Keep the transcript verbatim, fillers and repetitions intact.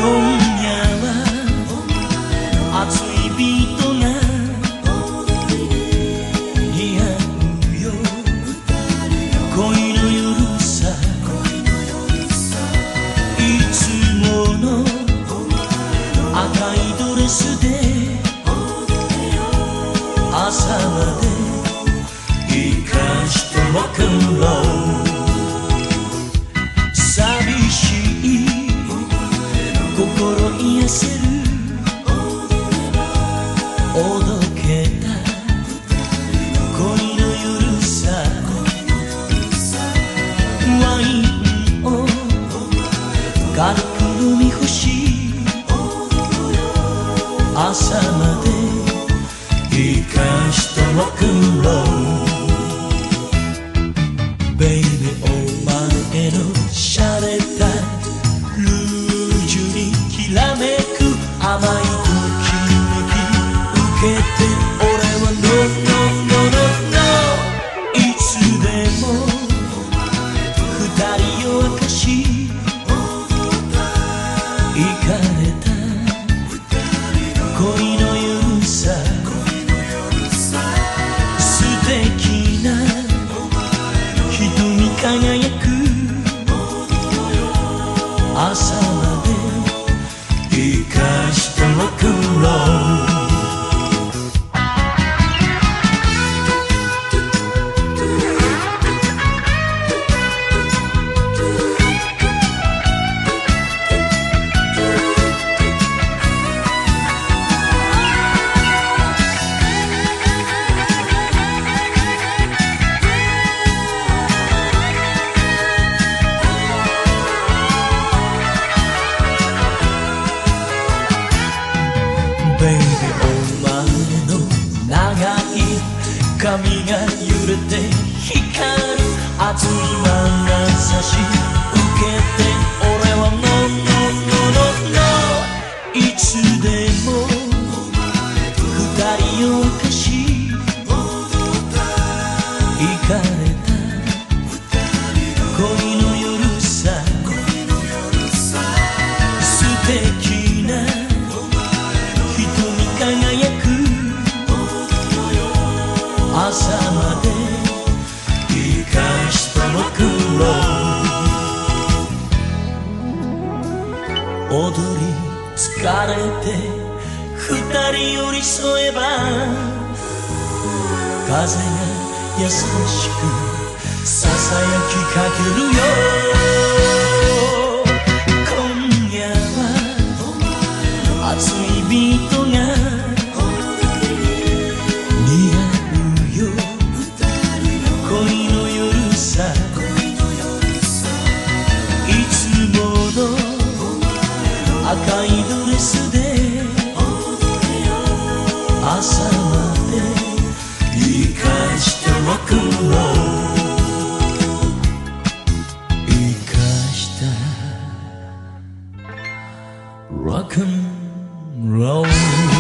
今夜は熱いビートが似合うよ。恋の夜さ、いつもの赤いドレスで朝まで生かしたロックンロール。寂しい心癒せるおどけた恋の夜さ。ワインを軽く飲み干し朝まで生かしたロックンロール。ベイビーお前の洒落たルージュにきらめく甘いときめき受けて俺は No No No No No。 いつでも二人を明かし行かれた恋の夜さ。素敵な瞳輝く朝まで生かしたロックンロール。ベイビーお前の長い髪が揺れて光る熱い眼差し受けて俺は No No No No No。 いつでも二人を明かし行かれた恋の夜さ。素敵な輝く朝まで生かしたロックンロール。踊り疲れて二人寄り添えば風が優しくささやきかけるよ。今夜は熱いビートが似合うよ。恋の夜さ。いつもの赤いドレスで朝まで生かしたロックンロール。生かしたロックンロール。